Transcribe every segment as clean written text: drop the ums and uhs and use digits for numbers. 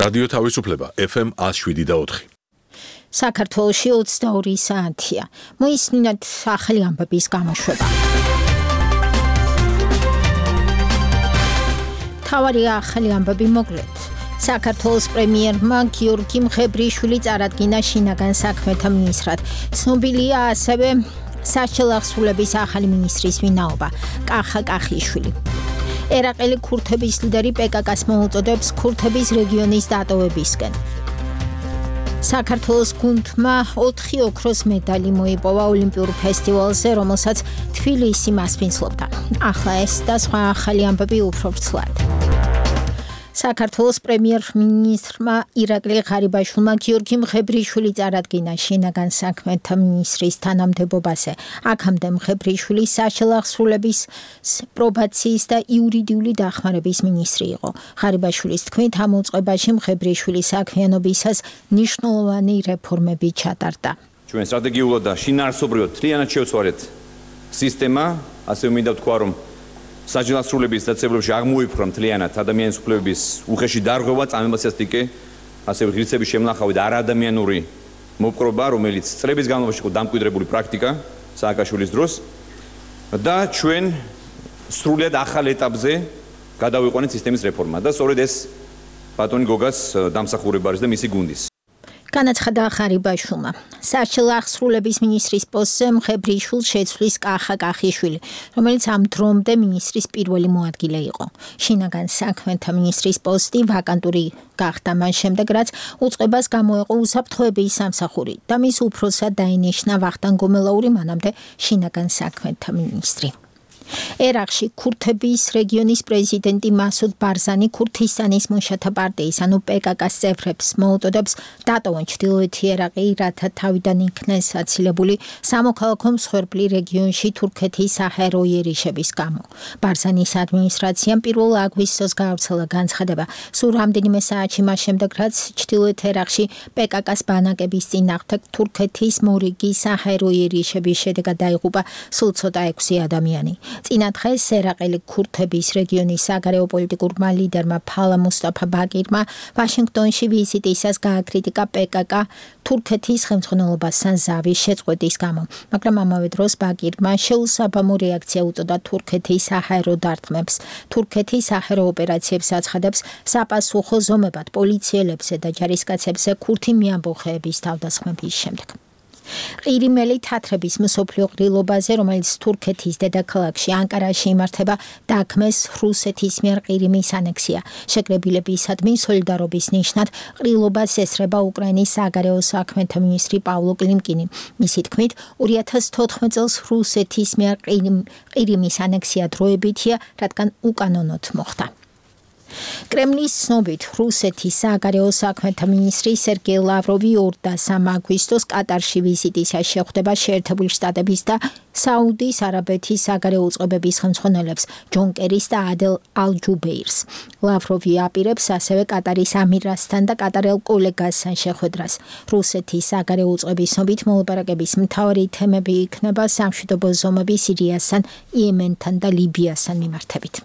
რადიო თავისუფლება FM 107.4. საქართველოში 22 საათია. მოისმინოთ ახალი ამბების გამოშვება. თავარი ახალი ამბები მოკლედ. საქართველოს პრემიერმა გიორგი მღებრიშვილი წარადგინა შინაგან საქმეთა მინისტრად. ცნობილია ასევე საშელახსრულების ახალი მინისტრის ვინაობა კახა კახიშვილი. ერაყელი ქურთების ლიდერი პეკაკას მოუწოდებს ქურთების რეგიონის დატოვებისკენ. საქართველოს გუნდმა 4 ოქროს მედალი მოიპოვა ოლიმპიურ ფესტივალზე, რომელსაც თბილისი მასპინძლობდა. ახლა ეს და სხვა ახალი ამბები უფრო ვრცლად. საქართველოს პრემიერ-მინისტრმა ირაკლი ღარიბაშვილმა გიორგი მღებრიშვილი წარადგინა შინაგან საქმეთა მინისტრის თანამდებობაზე. აქამდე მღებრიშვილი საშელახსრულების, პრობაციის და იურიდიული დახმარების მინისტრი იყო. ღარიბაშვილის თქმით, ამ უწყებაში მღებრიშვილის საქმიანობისას მნიშვნელოვანი რეფორმები ჩატარდა. ჩვენ სტრატეგიულად და შინაარსობრივად მთლიანად შევცვალეთ სისტემა, ასე მინდა ვთქვა, რომ საშელახსრულების დაწესებულებაში აღმოიფხვრა მთლიანად ადამიანის უფლებების უხეში დარღვევა, წამებასიასტიკე, ასევე ღირსების შემნახავი და არაადამიანური მოპყრობა, რომელიც წლების განმავლობაში იყო დამკვიდრებული პრაქტიკა სააკაშვილის დროს და ჩვენ სრულად ახალ ეტაპზე გადავიყვანეთ სისტემის რეფორმა და სწორედ ეს ბატონი გოგას დამსახურება არის და მისი გუნდის. განაცხადა ღარიბაშვილმა. საშელახსრულების მინისტრის პოსტზე მღებრიშვილს შეცვლის კახა კახიშვილი, რომელიც ამ დრომდე მინისტრის პირველი მოადგილე იყო. შინაგან საქმეთა მინისტრის პოსტი ვაკანტური გახდა მან შემდეგ, რაც უწყებას გამოეყო უსაფრთხოების სამსახური და მის უფროსად დაინიშნა ვახტანგ გომელაური, მანამდე შინაგან საქმეთა მინისტრი. ერაყში ქურთების რეგიონის პრეზიდენტი მასუდ ბარზანი ქურთისტანის მუშათა პარტიის, ანუ პეკაკას წევრებს მოუწოდებს დატოვონ ჩრდილოეთი ერაყი, რათა თავიდან იქნეს აცილებული სამოქალაქო მსხვერპლი რეგიონში თურქეთის საჰაერო იერიშების გამო. ბარზანის ადმინისტრაციამ 1 აგვისტოს გაავრცელა განცხადება, სულ რამდენიმე საათში მას შემდეგ, რაც ჩრდილოეთ ერაყში პეკაკას ბანაკების წინააღმდეგ თურქეთის მორიგი საჰაერო იერიშების შედეგად დაიღუპა სულ ცოტა 6 ადამიანი. წინა დღეს ერაყელი ქურთების რეგიონის საგარეო პოლიტიკურმა ლიდერმა ფალა მუსტაფა ბაკირმა ვაშინგტონში ვიზიტისას გააკრიტიკა პეკაკა თურქეთის ხელმძღვანელობასთან ზავის შეწყვეტის გამო, მაგრამ ამავე დროს ბაკირმა შეუსაბამო რეაქცია უწოდა თურქეთის საჰაერო დარტყმებს. თურქეთის საჰაერო ოპერაციებს აცხადებს საპასუხო ზომებად პოლიციელებსა და ჯარისკაცებზე ქურთი მეამბოხეების თავდასხმების შემდეგ. ყირიმელი თათრების მსოფლიო ყრილობაზე, რომელიც თურქეთის დედაქალაქში ანკარაში იმართება, დაქმეს რუსეთის მიერ ყირიმის ანექსია. შეკრებილებისადმი სოლიდარობის ნიშნად ყრილობას ესრება უკრაინის საგარეო საქმეთა მინისტრი პავლო კლიმკინი. მისი თქმით, 2014 წელს რუსეთის მიერ ყირიმის ანექსია დროებითია, რადგან უკანონოდ მოხდა. კრემლის ცნობით, რუსეთის საგარეო საქმეთა მინისტრი სერგეი ლავროვი 2 და 3 აგვისტოს კატარში ვიზიტისას შეხვდება შეერთებული შტატების და საუდის არაბეთის საგარეო უწყებების ხელმძღვანელებს ჯონ კერის და ადელ ალ-ჯუბეირს. ლავროვი აპირებს ასევე კატარის ამირასთან და კატარელ კოლეგასთან შეხვედრას. რუსეთის საგარეო უწყების ცნობით, მოლაპარაკების მთავარი თემები იქნება სამშვიდობო ზომები სირიასთან, იემენთან და ლიბიასთან მიმართებით.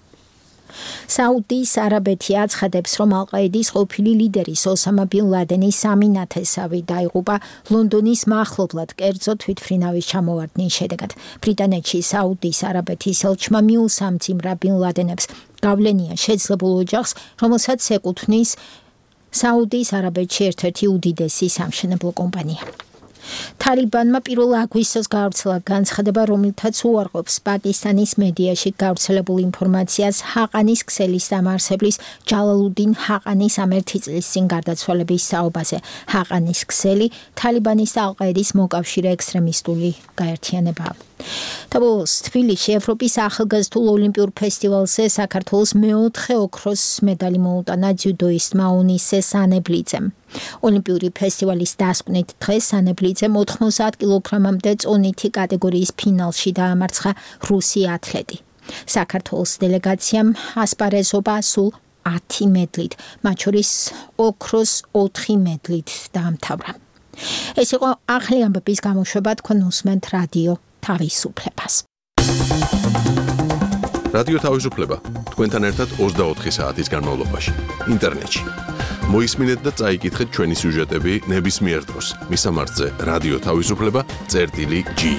საუდის არაბეთი აცხადებს, რომ ალ-ყაიდის ყოფილი ლიდერის ოსამა ბინ ლადენის 3 ნათესავი დაიღუპა ლონდონის მახლობლად კერძო თვითმფრინავის ჩამოვარდნის შედეგად. ბრიტანეთში საუდის არაბეთის ელჩმა მიუსამძიმრა ბინ ლადენებს გავლენიან შეძლებულ ოჯახს, რომელსაც ეკუთვნის საუდის არაბეთში ერთ-ერთი უდიდესი სამშენებლო კომპანია. თალიბანმა 1 აგვისტოს გაავრცელა განცხადება, რომელთაც უარყოფს პაკისტანის მედიაში გავრცელებულ ინფორმაციას ჰაყანის ქსელის დამაარსებლის ჯალალუდინ ჰაყანის 1 წლის წინ გარდაცვალების საუბაზე. ჰაყანის ქსელი თალიბანის და ალ-ყაიდის მოკავშირე ექსტრემისტული გაერთიანებაა. თბილისში თბილისში ევროპის ახალგაზრდულ ოლიმპიურ ფესტივალზე საქართველოს მე-4 ოქროს მედალი მოუტანა ძიუდოისტმა ონისე სანებლიძემ. ოლიმპიური ფესტივალის დასკვნით დღეს სანებლიძემ 90 კილოგრამამდე წონითი კატეგორიის ფინალში დაამარცხა რუსი ათლეტი. საქართველოს დელეგაციამ ასპარეზობა სულ 10 მედლით, მათ შორის ოქროს 4 მედლით დაამთავრა. ეს იყო ახალი ამბების გამოშვება, თქვენ უსმენთ რადიო თავისუფლებას. რადიო თავისუფლება თქვენთან ერთად 24 საათის განმავლობაში ინტერნეტში. მოისმინეთ და წაიკითხეთ ჩვენი სიუჟეტები ნებისმიერ დროს მისამართზე რადიო თავისუფლება.ge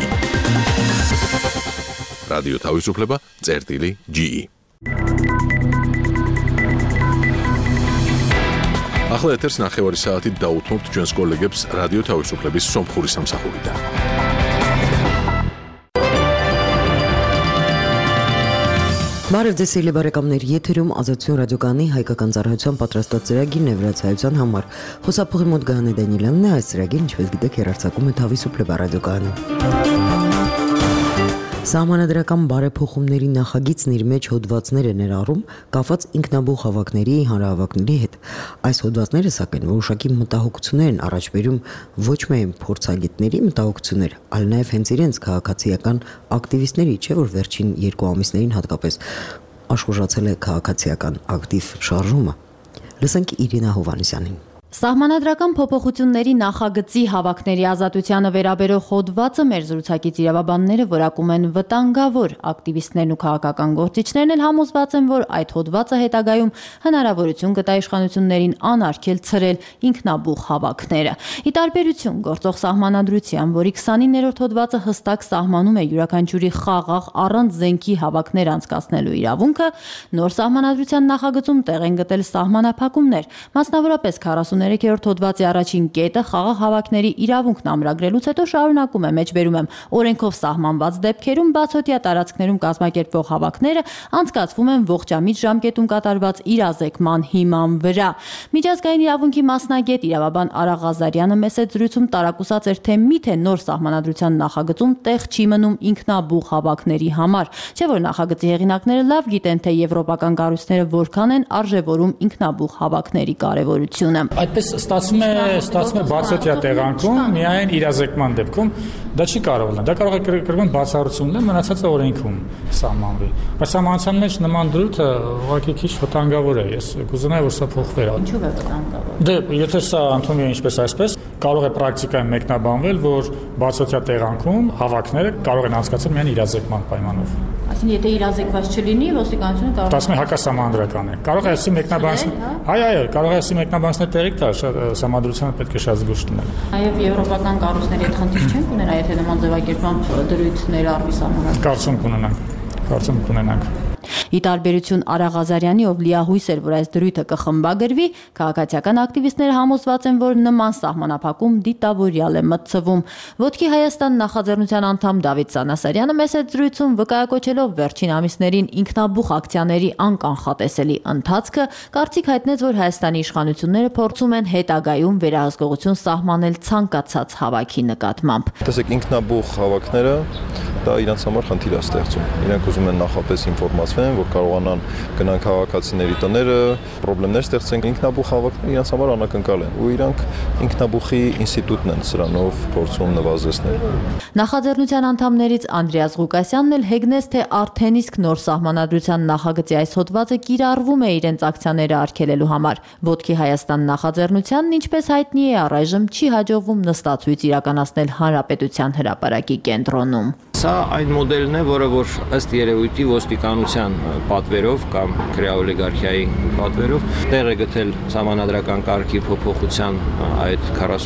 რადიო თავისუფლება.ge ახლა ეთერს 9 საათით დაუთმობთ ჩვენს კოლეგებს რადიო თავისუფლების სომხური სამსახურიდან. Բարև բարեկամներ, եթերում ազատություն ռադիոկայանի հայկական ծառայության պատրաստած ծրագիրն է վրացայության համար։ Խոսափողի մոտ Գայանե Դանիելյանն է, այս ծրագիրը, ինչպես գիտեք, հեռարձակում է Თავისუფლება ռադիոկայանում։ Սահմանադրական բարեփոխումների նախագիծն իր մեջ հոդվածներ է ներառում կապված ինքնաբուխ հավաքների հանրահավաքների հետ։ Այս հոդվածները, սակայն, որոշակի մտահոգություններ են առաջ բերում ոչ միայն փորձագետների մտահոգություններ, այլ նաև հենց իրենց քաղաքացիական ակտիվիստների, չէ՞ որ վերջին 2 ամիսներին հատկապես աշխուժացել է քաղաքացիական ակտիվ շարժումը։ Լսենք Իրինա Հովանեսյանին։ Սահմանադրական փոփոխությունների նախագծի հավաքների ազատությանը վերաբերող հոդվածը մեր զրուցակից իրավաբանները որակում են վտանգավոր։ Ակտիվիստներն ու քաղաքական գործիչներն էլ համոզված են, որ այդ հոդվածը հետագայում հնարավորություն կտա իշխանություններին անարգել ցրել ինքնաբուխ հավաքները։ Ի տարբերություն գործող սահմանադրության, որի 29-րդ հոդվածը հստակ սահմանում է յուրաքանչյուրի խաղաղ առանց զենքի հավաքներ անցկացնելու իրավունքը, նոր սահմանադրության նախագծում տեղ են գտել սահմանափակումներ, մասնավորապես 43-րդ հոդվածի առաջին կետը խաղաղ հավաքների իրավունքն ամրագրելուց հետո շարունակում է մեջբերում եմ օրենքով սահմանված դեպքերում բացօթյա տարածքներում կազմակերպվող հավաքները անցկացվում են ողջամիտ ժամկետում կատարված իրազեկման հիման վրա։ Միջազգային իրավունքի մասնագետ իրավաբան Արա Ղազարյանը մեծ զրույցում տարակուսած էր, թե միթե նոր սահմանադրության նախագծում տեղ չի մնում ինքնաբուխ հավաքների համար, չէ՞ որ նախագծի հեղինակները լավ գիտեն, թե եվրոպական կառույցները որքան են արժևորում ինքնաբուխ հավաքների կարևորությունը։ Այդպես ստացվում է բացօթյա տեղանքում, միայն իրազեկման դեպքում դա չի կարող լինել։ Դա կարող է կրկին բացառությունն է, մնացածը օրենքում սահմանվի։ Բայց սահմանության մեջ նման դրույթը ուղղակի քիչ վտանգավոր է։ Ես կուզենայի, որ սա փոխվեր։ Ինչու է վտանգավոր։ Դե, եթե սա ընդունում է ինչպես այսպես, կարող է պրակտիկայում մեկնաբանվել, որ բացօթյա տեղանքում հավաքները կարող են անցկացնել միայն իրազեկման պայմանով։ Այսինքն, եթե իրազեկված չլինի, ոստիկանությունը կարող է Դասում է հակասահմանադրական է։ Կարող է ասի մեկնաբանել։ Այո, կարող է ասի մեկնաբանել տեղիք տա, սահմանադրությունը պետք է շատ զգուշ լինել։ Նաև եվրոպական կառույցների հետ խնդիր չեն ունենա, եթե նման ձևակերպման դրույթ ներառվի սահմանադրական։ Կարծում կունենանք։ Ի տարբերություն Արա Ղազարյանի, ով լիահույս էր, որ այս դրույթը կխմբագրվի, քաղաքացիական ակտիվիստները համոզված են, որ նման սահմանափակում դիտավորյալ է մտցվում։ Ոտքի Հայաստան նախաձեռնության անդամ Դավիթ Սանասարյանը մեծ զրույցում վկայակոչելով վերջին ամիսներին ինքնաբուխ ակցիաների անկանխատեսելի ընթացքը, կարծիք հայտնեց, որ Հայաստանի իշխանությունները փորձում են հետագայում վերահսկողություն սահմանել ցանկացած հավաքի նկատմամբ։ Տեսեք, ինքնաբուխ հավաքները դա իրենց համար խնդիր է ստեղծում։ Իրենք ուզում են նախապես ինֆորմացվեն, որ կարողանան գնան քաղաքացիների տները, խնդիրներ ստեղծեն։ Ինքնաբուխ հավաքները իրենց համար անակնկալ են, ու իրանք ինքնաբուխի ինստիտուտն են սրանով փորձում նվազեցնել։ Նախաձեռնության անդամներից Անդրեաս Ղուկասյանն էլ հեգնեց, թե արդեն իսկ նոր սահմանադրության նախագծի այս հոդվածը կիրառվում է իրենց ակցիաները արգելելու համար։ Ոտքի Հայաստան նախաձեռնությանն, ինչպես հայտնի է, առայժմ չի հաջողվում նստացույց իրականացնել Հանրապետության հրապարակի կենտրոնում։ Սա այն մոդելն է, որը որ ըստ երևույթի ոստիկանության պատվերով կամ քրեաօլիգարխիայի պատվերով տեղ է գտել սահմանադրական կարգի փոփոխության այդ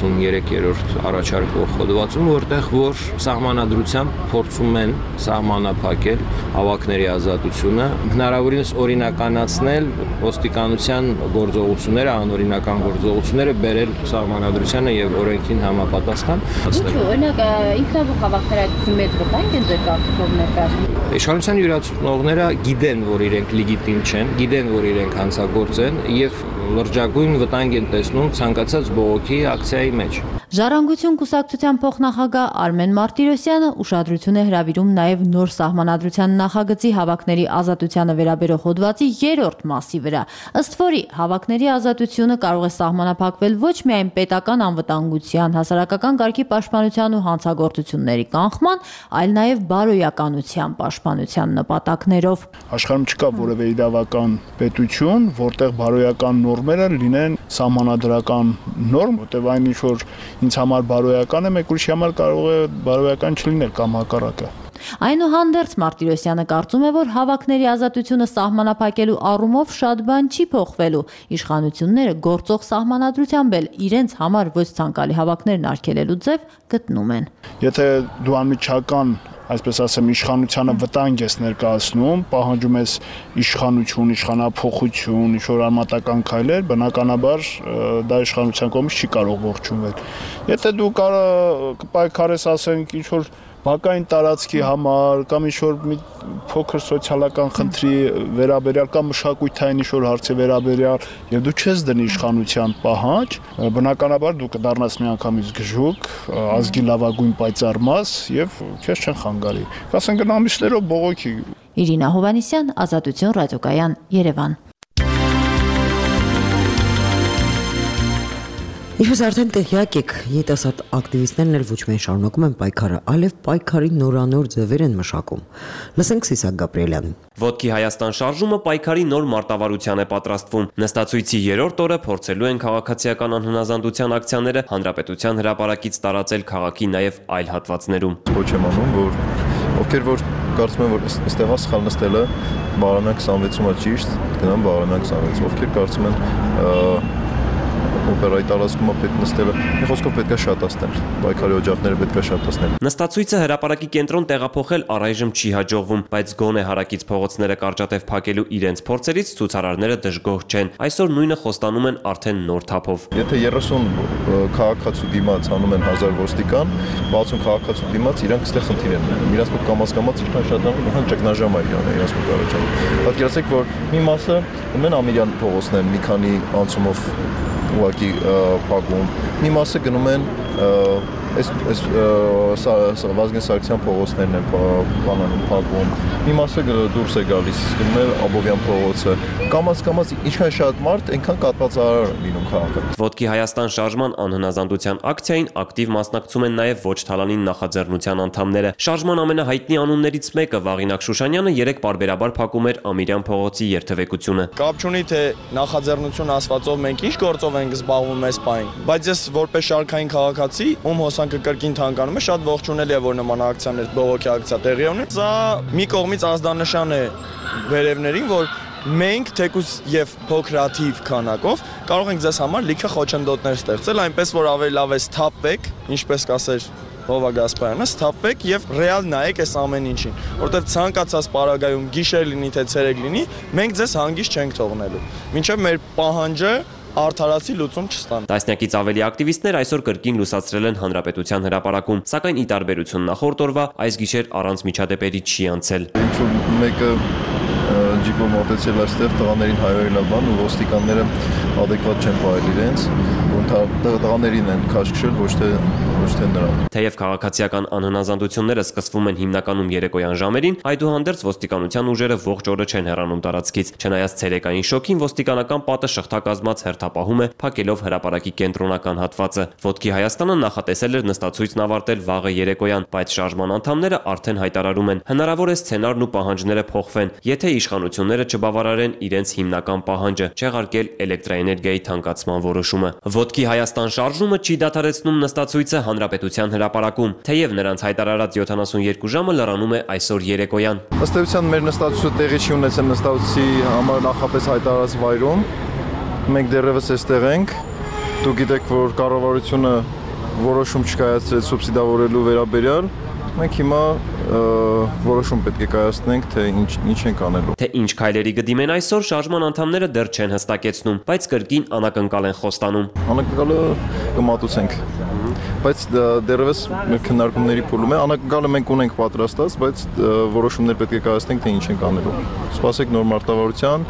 43-րդ առաջարկող հոդվածում, որտեղ որ սահմանադրությամբ փորձում են սահմանափակել հավաքների ազատությունը, հնարավորինս օրինականացնել ոստիկանության գործողությունները, անօրինական գործողությունները բերել սահմանադրությանը եւ օրենքին համապատասխան։ Ինչու՞ օրինակ ինքնաբուխ հավաքները այդպես մեծ վտանգ են ձեր կարծիքով ներկայացնում։ Իշխանության յուրացնողները գիտեն, որ իրենք լեգիտիմ չեն, գիտեն, որ իրենք հանցագործ են եւ լրջագույն վտանգ են տեսնում ցանկացած բողոքի ակցիայի մեջ։ Ժառանգություն կուսակցության փոխնախագահ Արմեն Մարտիրոսյանը ուշադրություն է հրավիրում նաև նոր սահմանադրության նախագծի հավաքների ազատությանը վերաբերող հոդվածի 3-րդ մասի վրա։ Ըստ որի հավաքների ազատությունը կարող է սահմանափակվել ոչ միայն պետական անվտանգության, հասարակական կարգի պաշտպանության ու հանցագործությունների կանխման, այլ նաև բարոյականության պաշտպանության նպատակներով։ Աշխարհում չկա որևէ իրավական պետություն, որտեղ բարոյական նորմերը լինեն սահմանադրական նորմ, որտեղ այն ինչ որ ինձ համար բարոյական է, մեկ ուրիշի համար կարող է բարոյական չլինել կամ հակառակը։ Այնուհանդերձ Մարտիրոսյանը կարծում է, որ հավաքների ազատությունը սահմանափակելու առումով շատ բան չի փոխվելու։ Իշխանությունները գործող սահմանադրությամբ էլ իրենց համար ոչ ցանկալի հավաքներն արգելելու ձև գտնում են։ Եթե դու անմիջական այսպես ասեմ, իշխանությանը վտանգ ես ներկայացնում, պահանջում ես իշխանություն, իշխանափոխություն, ինչ-որ արմատական քայլեր, բնականաբար դա իշխանության կողմից չի կարող ողջունվել։ Եթե դու կպայքարես, ասենք, ինչ-որ բակային տարածքի համար կամ ինչ-որ մի փոքր սոցիալական խնդրի վերաբերյալ կամ մշակութային ինչ-որ հարցի վերաբերյալ եւ դու չես դնի իշխանության պահանջ, բնականաբար դու կդառնաս միանգամից գժուկ, ազգի լավագույն պայծառ մաս եւ քեզ չեն խանգարի։ Կասեն գնամիջներով բողոքի։ Իրինա Հովանեսյան, Ազատություն ռադիոկայան, Երևան։ Ինչպես արդեն տեղյակ եք, երիտասարդ ակտիվիստներն էլ ոչ միայն շարունակում են պայքարը, այլև պայքարի նորանոր ձևեր են մշակում։ Լսենք Սիսակ Գաբրիելյանին։ Ոտքի Հայաստան շարժումը պայքարի նոր մարտավարության է պատրաստվում։ Նստածույցի 3-րդ օրը փորձելու են քաղաքացիական անհնազանդության ակցիաները հանրապետության հրապարակից տարածել քաղաքի նաև այլ հատվածներում։ Ոչ եմ անում, որ ովքեր որ կարծում են, որ այստեղ սխալ նստելը Բարամյան 26-ում է ճիշտ, գնան Բարամյան 26, ովքեր կարծում են օպերայի տարածքում պետք նստելը, մի խոսքով պետք է շատացնել, պայքարի օջախները պետք է շատացնել։ Նստածույցը հրապարակի կենտրոն տեղափոխել առայժմ չի հաջողվում, բայց գոնե հարակից փողոցները կարճատև փակելու իրենց փորձերից ցուցարարները դժգոհ չեն։ Այսօր նույնը խոստանում են արդեն նոր թափով։ Եթե 30 քաղաքացու դիմաց անում են 1000 ոստիկան, 60 քաղաքացու դիմաց իրանք այստեղ խնդիր են ունենում։ Իրանք պետք կամաց-կամաց ինչքան շատանում, այնքան ճգնաժամ է իրանք պետք առաջանում։ Պատկերացրեք, որ մի մասը գնում են Ամիրյան փողոցներն մի քանի անցումով ուղղակի փակում, մի մասը գնում են այս Վազգեն Սարգսյան փողոցներն են փակում, մի մասը դուրս է գալիս, գնում է Աբովյան փողոցը, կամաց-կամաց ինչքան շատ մարդ, այնքան կատվածարար լինում քաղաքը։ Ոտքի Հայաստան շարժման անհնազանդության ակցիային ակտիվ մասնակցում են նաև ոչ թալանին նախաձեռնության անդամները։ Շարժման ամենահայտնի անուններից մեկը Վաղինակ Շուշանյանը երեք պարբերաբար փակում էր Ամիրյան փողոցի երթևեկությունը։ Կապ չունի թե նախաձեռնություն ասվածով մենք ինչ գործով ենք զբաղվում այս պահին, բայց ես որպես շարքային քաղաքացի, ում հոսանքը կրկին թանկանում է, շատ ողջունելի է, որ նման ակցիաներ, բողոքի ակցիա տեղի ունի։ Սա մի կողմից ազդանշան է վերևներին, որ մենք թեկուզ եւ փոքրաթիվ քանակով կարող ենք ձեզ համար լիքը խոչընդոտներ ստեղծել, այնպես որ ավելի լավ է սթափվեք, ինչպես կասեր Հովա Գասպարյանը, սթափվեք եւ ռեալ նայեք այս ամեն ինչին, որովհետեւ ցանկացած պարագայում գիշեր լինի թե ցերեկ լինի, մենք ձեզ հանգիստ չենք թողնելու։ Մինչեւ մեր պահանջը արդարացի լուծում չստան։ Տասնյակից ավելի ակտիվիստներ այսօր կրկին լուսացրել են հանրապետության հրապարակում, սակայն ի տարբերություն նախորդ օրվա այս գիշեր առանց միջադեպերի չի անցել։ Ինչ-որ մեկը ջիպը մոտեցել այստեղ տղաներին հայերել բան ու ոստիկանները adekvat չեն պահել իրենց, տղաներին են քաշքշել, ոչ թե նրան։ Թեև քաղաքացիական անհնազանդությունները սկսվում են հիմնականում երեկոյան ժամերին, այդուհանդերձ ոստիկանության ուժերը ողջ օրը չեն հեռանում տարածքից։ Չնայած ցերեկային շոկին, ոստիկանական պատը շղթակազմած հերթապահում է, փակելով հրապարակի կենտրոնական հատվածը։ Ոտքի Հայաստանը նախատեսել էր նստածույցն ավարտել վաղը երեկոյան, բայց շարժման անդամները արդեն հայտարարում են, հնարավոր է սցենարն ու պահանջները փոխվեն, եթե իշխանությունները չբավարարեն իրենց հիմնական պահանջը՝ չեղարկել էլեկտրաէներգիայի թանկացման որոշումը։ Ոտքի Հայաստան շարժումը չի դադարեցնում նստածույցը հանրապետության հրապարակում, թեև նրանց հայտարարած 72 ժամը լրանում է այսօր երեկոյան։ Ըստ էության մեր նստածույցը տեղի չի ունեցել նստածույցի համար նախապես հայտարարած վայրում։ Մենք դեռևս այստեղ ենք։ Դուք գիտեք, որ կառավարությունը որոշում չկայացրեց սուբսիդավորելու վերաբերյալ։ Մենք հիմա որոշում պետք է կայացնենք, թե ինչ ենք անելու։ Թե ինչ քայլերի կդիմեն այսօր, շարժման անդամները դեռ չեն հստակեցնում, բայց կրկին անակնկալ են խոստանում։ Անակնկալը կմատուցենք, բայց դեռևս մեր քննարկումների փուլում է։ Անակնկալը մենք ունենք պատրաստած, բայց որոշումներ պետք է կայացնենք, թե ինչ ենք անելու։ Սպասեք նոր մարտավարության։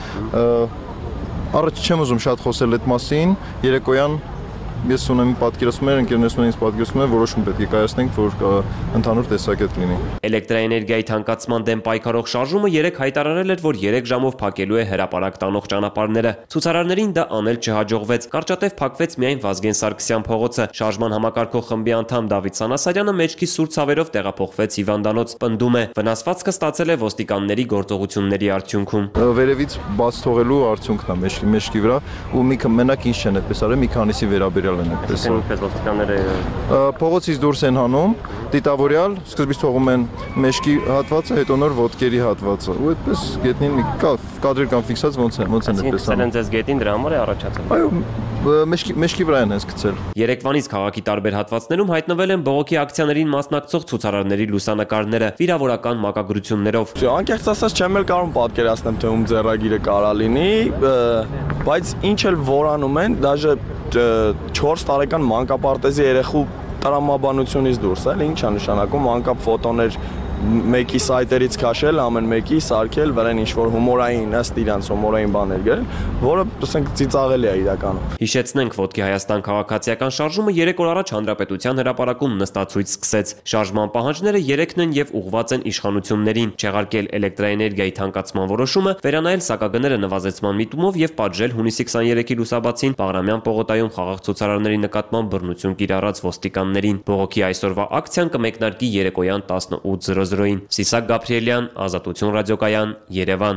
Առաջ չեմ ուզում շատ խոսել այդ մասին, երեկոյան ես ունեմ պատկերացումներ, ընկերներս ունեն պատկերացումներ, որոշում պետք է կայացնենք, որ ընդհանուր տեսակետ լինի։ Էլեկտրաէներգիայի թանկացման դեմ պայքարող շարժումը երեք հայտարարել էր, որ 3 ժամով փակելու է հրապարակ տանող ճանապարհները։ Ցուցարարներին դա անել չհաջողվեց։ Կարճատև փակվեց միայն Վազգեն Սարգսյան փողոցը։ Շարժման համակարգող խմբի անդամ Դավիթ Սանասարյանը մեջքի սուր ցավերով տեղափոխվեց Հիվանդանոց։ Պնդում է, վնասվածքը ստացել է ոստիկանների գործողությունների արդյունքում։ Վերևից բաց թողելու արդյունքն է մեջքի վրա ու մենակ ինչ չեն այդպես արել, մի քանիսի վերաբերյալ են այդպես։ Ոստիկանները փողոցից դուրս են հանում, դիտավորյալ, սկզբից թողում են մեջքի հատվածը, հետո նոր ոտքերի հատվածը։ Ու այդպես գետնին կադրեր կան ֆիքսած ոնց են այդպես անում։ Ցենց գետին դրա համար է առաջացել։ Այո, մեջքի վրա են հենց գցել։ Երեկվանից քաղաքի տարբեր հատվածներում հայտնվել են բողոքի ակցիաներին մասնակցող ցուցարարների լուսանկարները վիրավորական մակագրություններով։ Անկեղծ ասած չեմ էլ կարող պատկերացնել, թե ում ձեռագիրը կարա լինի, բայց ինչ էլ որանում են, դաժե 4 տարեկան մանկապարտեզի երեխու տրամաբանությունից դուրս, էլ ինչ է նշանակում անկապ ֆոտոներ մեկի սայթերից քաշել, ամեն մեկի սարքել, վրան ինչ-որ հումորային, ըստ իրանց հումորային բաներ գրել, որը ասենք ծիծաղելի է իրականում։ Հիշեցնենք, Ոտքի Հայաստան քաղաքացիական շարժումը 3 օր առաջ Հանրապետության հրապարակում նստացույց սկսեց։ Շարժման պահանջները 3-ն են եւ ուղղված են իշխանություններին՝ չեղարկել էլեկտրաէներգիայի թանկացման որոշումը, վերանայել սակագները նվազեցման միտումով եւ պատժել հունիսի 23-ի լուսաբացին Բաղրամյան պողոտայում խաղաղ ցուցարարների նկատմամբ բռնություն կիրառած ոստիկաններին։ Բողոքի այսօրվա ակցիան կմեկնարկի երեկոյան 18:00-ին։ Սիսակ Գաբրիելյան, Ազատություն ռադիոկայան, Երևան։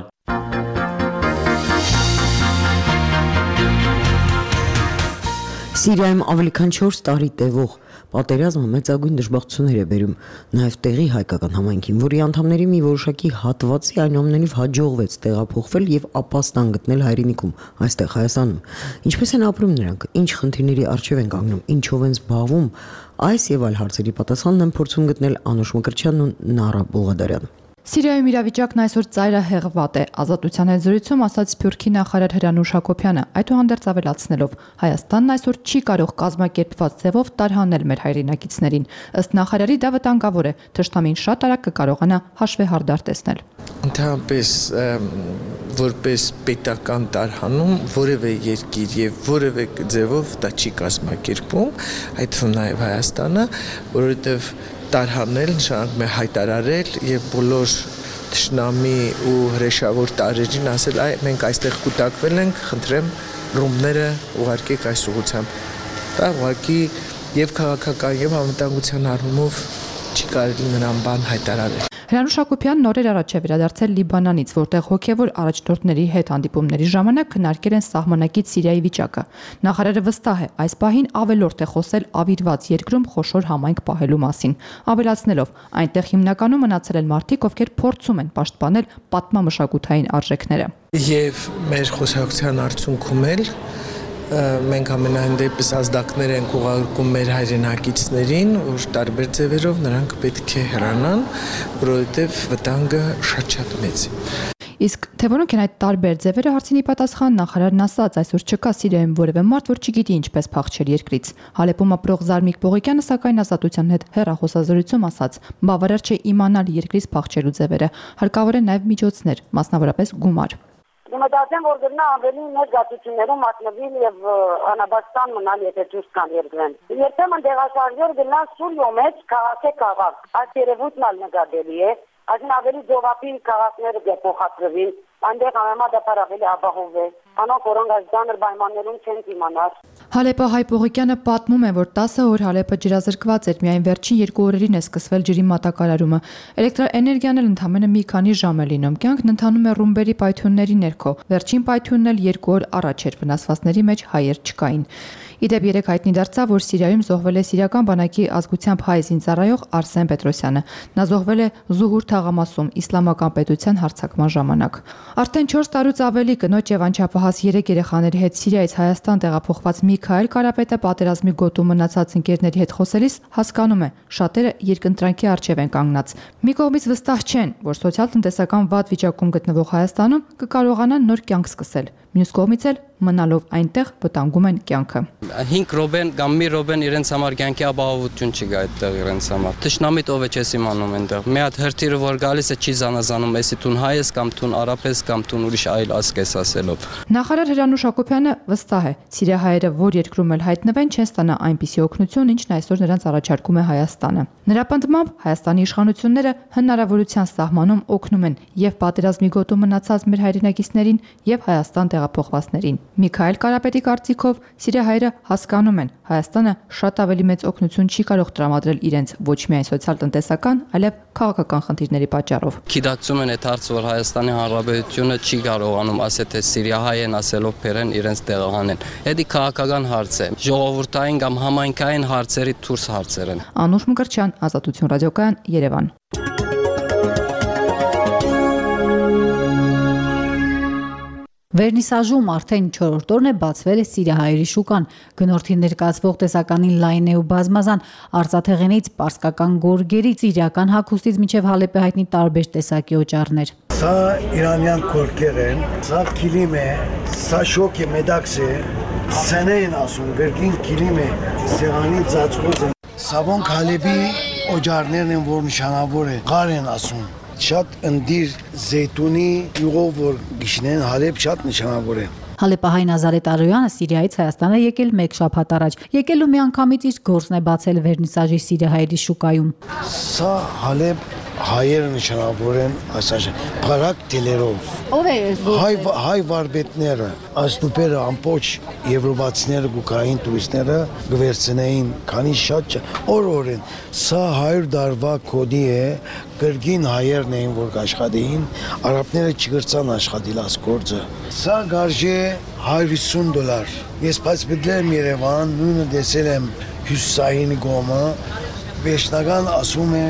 Սիրիայում ավելի քան 4 տարի տևող պատերազմը մեծագույն դժբախտություններ է բերում նաև տեղի հայկական համայնքին, որի անդամների մի որոշակի հատվածի այնուամենայնիվ հաջողվեց տեղափոխվել եւ ապաստան գտնել հայրենիքում, այստեղ Հայաստանում։ Ինչպես են ապրում նրանք, ինչ խնդիրների առջև են կանգնում, ինչով են զբաղվում, այս եւ այլ հարցերի պատասխանն են փորձում գտնել Անուշ Մկրտչյանն ու Նարա Բուղադարյանը։ Սիրիայում իրավիճակն այսօր ծայրահեղված է, Ազատության հետ զրույցում ասաց Սփյուռքի նախարար Հրանուշ Հակոբյանը, այդուհանդերձ ավելացնելով. Հայաստանն այսօր չի կարող կազմակերպված ձևով տարհանել մեր հայրենակիցներին։ Ըստ նախարարի դա վտանգավոր է, թշնամին շատ արագ կկարողանա հաշվեհարդար տեսնել։ Ընդհանրապես որպես պետական տարհանում որևէ երկիր եւ որևէ ձևով դա չի կազմակերպում, այդ թվում նաեւ Հայաստանը, որովհետեւ տարհանել նշանակում է հայտարարել եւ բոլոր թշնամի ու հրեշավոր տարերին ասել մենք այստեղ կուտակվել ենք, խնդրեմ ռումբները ուղարկեք այս ուղղությամբ։ Դա ուղղակի եւ քաղաքական եւ անվտանգության առումով չի կարելի նրան բան հայտարարել։ Հրանուշ Հակոբյանն նորեր առաջ է վերադարձել Լիբանանից, որտեղ հոգևոր առաջնորդների հետ հանդիպումների ժամանակ քննարկել են սահմանակից Սիրիայի վիճակը։ Նախարարը վստահ է, այս պահին ավելորդ է խոսել ավիրված երկրում խոշոր համայնք պահելու մասին, ավելացնելով, այնտեղ հիմնականում մնացել են մարդիկ, ովքեր փորձում են պաշտպանել պատմամշակութային արժեքները։ Եվ մեր խոսակցության արդյունքում էլ մենք ամենայն դեպս ազդակներ ենք ուղարկում մեր հայրենակիցներին, որ տարբեր ձևերով նրանք պետք է հեռանան, որովհետև վտանգը շատ մեծ է։ Իսկ թե որոնք են այդ տարբեր ձևերը հարցինի պատասխան նախարարն ասաց, այսօր չկա Սիրիայում որևէ մարդ, որ չգիտի ինչպես փախչել երկրից։ Հալեպում ապրող Զարմիկ Պողոկյանը սակայն Ազատության հետ հեռախոսազրույցում ասաց, բավարար չէ իմանալ երկրից փախչելու ձևերը, հարկավոր է նաև միջոցներ, մասնավորապես գումար։ Մտածեմ, որ գտնա ավելի մեծ գացություններում մատնվել եւ անաբաստան մնալ, եթե դուրս կան երկրեն։ Երբեմն տեղաշարժեր գնան Սուրիո մեջ քաղաք, այս երևույթն ալ նկատելի է, այսին ավելի ձովապի քաղաքները փոխադրվին, այնտեղ համեմատաբար ավելի ապահով է, անոնք որոնք այս ձանր պայմաններում չեն իմանալ։ Հալեպը Հայ Պողոկյանը պատմում է, որ 10 օր Հալեպը ջրազրկված էր, միայն վերջին 2 օրերին է սկսվել ջրի մատակարարումը։ Էլեկտրաէներգիան էլ ընդամենը մի քանի ժամ է լինում։ Կյանքն ընթանում է ռումբերի պայթյունների ներքո։ Վերջին պայթյունն էլ 2 օր առաջ էր, վնասվածների մեջ հայեր չկային։ Իդեպ երեք հայտնի դարձավ, որ Սիրիայում զոհվել է Սիրիական բանակի ազգությամբ հայ զինծառայող Արսեն Պետրոսյանը։ Նա զոհվել է Զուհուր թաղամասում իսլամական պետության հարձակման ժամանակ։ Արդեն 4 տարուց ավելի կնոջ եւ անչափահաս 3 երեխաների հետ Սիրիայից Հայաստան տեղափոխված Միքայել Կարապետը պատերազմի գոտում մնացած ընկերների հետ խոսելիս հասկանում է, շատերը երկընտրանքի առջև են կանգնած։ Մի կողմից վստահ չեն, որ սոցիալ-տնտեսական վատ վիճակում գտնվող Հայաստանում կկարողանան նոր կյանք սկսել։ Մյուս կողմից էլ մնալով այնտեղ վտանգում են կյանքը։ 5 րոպեն կամ մի րոպեն իրենց համար կյանքի ապահովություն չկա այդտեղ իրենց համար։ Թշնամիտ ով է չես իմանում այնտեղ։ Մի հատ հրթիռը որ գալիս է չի զանազանում, էսի տուն հայ ես կամ տուն արաբ ես կամ տուն ուրիշ այլ ազգ ես ասելով։ Նախարար Հրանուշ Հակոբյանը վստահ է, սիրիահայերը որ երկրում էլ հայտնվեն չեն ստանա այնպիսի օգնություն, ինչն այսօր նրանց առաջարկում է Հայաստանը։ Նրա պնդմամբ Հայաստանի իշխանությունները հնարավորության սահմանում օգնում են եւ պատերազմի գոտում մնացած մեր հայրենակիցներին եւ Հայաստան տեղափոխվածներին։ Միքայել Կարապետի կարծիքով Սիրիահայերը հասկանում են, Հայաստանը շատ ավելի մեծ օգնություն չի կարող տրամադրել իրենց ոչ միայն սոցիալ-տնտեսական, այլև քաղաքական խնդիրների պատճառով։ Գիտակցում են այդ հարցը, որ Հայաստանի Հանրապետությունը չի կարողանում ասել, թե Սիրիահայ են ասելով բերեն իրենց տեղը հանեն։ Դա քաղաքական հարց է, ժողովրդային կամ համայնքային հարցերի դուրս հարցեր են։ Անուշ Մկրտչյան, Ազատություն ռադիոկայան, Երևան։ Վերնիսաժում արդեն 4-րդ օրն է բացվել է սիրիահայերի շուկան։ Գնորդին ներկայացվող տեսականին լայն է ու բազմազան, արծաթեղենից, պարսկական գորգերից, սիրիական հագուստից մինչև Հալեպի հայտնի տարբեր տեսակի օճառներ։ Սա իրանյան գորգեր են, սա կիլիմ է, սա շոկ է, մեդաքս է, սենե են ասում, գերգին կիլիմ է, սեղանի ծածկոց են։ Սավոնք Հալեպի օճառներն են, որ նշանավոր է, ղար են ասում։ Շատ ընդիր զեյթունի յուղով, որ գիշնեն Հալեպ շատ նշանավոր է։ Հալեպահայ Նազարեթ Արոյանը Սիրիայից Հայաստան է եկել մեկ շաբաթ առաջ։ Եկել ու միանգամից իր գործն է բացել Վերնիսաժի սիրիահայերի շուկայում։ Սա Հալեպ հայերը նշանավոր են, ասած բարակ տելերով։ Ով է հայ վարպետները, աստուպերը, ամբողջ եվրոպացիները, գուկային տուրիստները գվերցնեին, քանի շատ օր են։ Սա 100 տարվա կոդի է, կրգին հայերն էին, որ աշխատեին, արաբները չգրցան աշխատել այս գործը։ Սա գարժե $150։ Ես բայց պետք եմ Երևան, նույնը տեսել եմ Հյուսիսային գոմը, վերջնական ասում է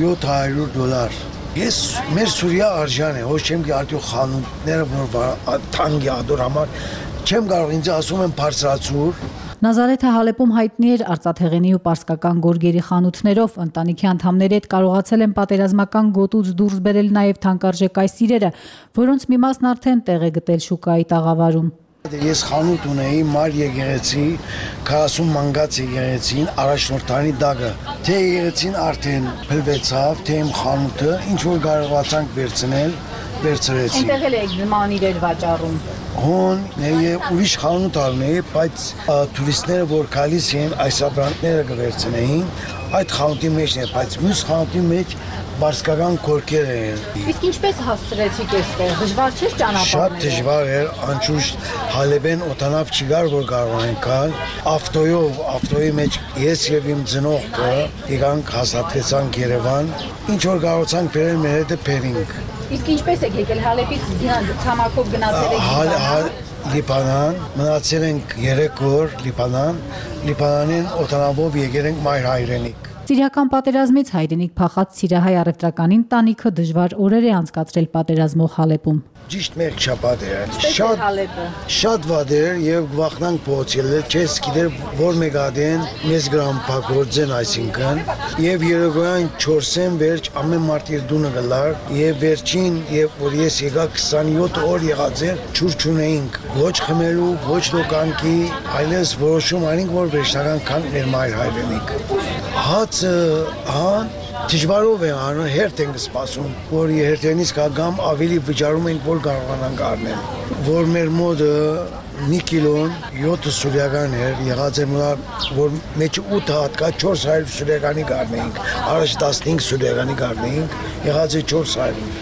$700։ Ես մեր Սուրիա արժան է, ոչ չեմ գի արդյոք խանութները, որ թանգի ադոր համար, չեմ կարող ինձ ասում եմ բարձրացուր։ Նազարեթը Հալեպում հայտնի էր արծաթեղենի ու պարսկական գորգերի խանութներով, ընտանիքի անդամների հետ կարողացել են պատերազմական գոտուց դուրս բերել նաև թանկարժեք այս իրերը, որոնց մի մասն արդեն տեղ է գտել շուկայի տաղավարում։ Ես խանութ ունեի մար եկեղեցի, 40 մանգած եկեղեցին, առաջնորդանի դագը։ Թե եկեղեցին արդեն փլվեցավ, թե իմ խանութը, ինչ որ կարողացանք վերցնել, վերցրեցի։ Այնտեղ էլ եք նման իրեր վաճառում։ Հոն, ուրիշ խանութ արնեի, բայց տուրիստները, որ գալիս են, այս ապրանքները կվերցնեին, այդ խանութի մեջն է, բայց մյուս խանութի մեջ պարսկական գորգեր են։ Իսկ ինչպես հասցրեցիք այստեղ, դժվար չէ ճանապարհը։ Շատ դժվար էր, անշուշտ Հալեպեն օտանավ չկար, որ կարողանանք գալ, ավտոյի մեջ ես եւ իմ ծնողքը եկանք հաստատվեցանք Երևան, ինչ որ կարողացանք բերել մեր հետ բերինք։ Իսկ ինչպես եք եկել Հալեպից ցամաքով գնացել եք Լիբանան, մնացել ենք 3 օր Լիբանանին օտանավով եկել ենք մայր հայրենիք։ Սիրիական պատերազմից հայրենիք փախած սիրիահայ առևտրական ընտանիքը դժվար օրեր է անցկացրել պատերազմող Հալեպում։ Ճիշտ մեր շաբաթ էր։ Շատ վատ էր եւ վախնանք փոխել, չես գիտեր որ մեգադեն մեզ գրամ փակորձեն այսինքն եւ երեգոյան 4-ին վերջ ամեն մարդ իր դունը գլար եւ վերջին եւ որ ես եկա 27 օր եղած էր ճուրճունեինք ոչ խմելու ոչ լոկանքի այլես որոշում արինք որ վերջնական քան մեր մայր հայրենիք հացը դժվարով է անում, հերթ ենք սպասում, որ հերթենից կգամ ավելի վճարում ենք, որ կարողանանք առնել, որ մեր մոդը մի կիլոն 7 սուրիական էր, եղած էր որ մեջ 8 հատկա 400 սուրիականի կառնեինք, առաջ 15 սուրիականի կառնեինք, եղած է 400։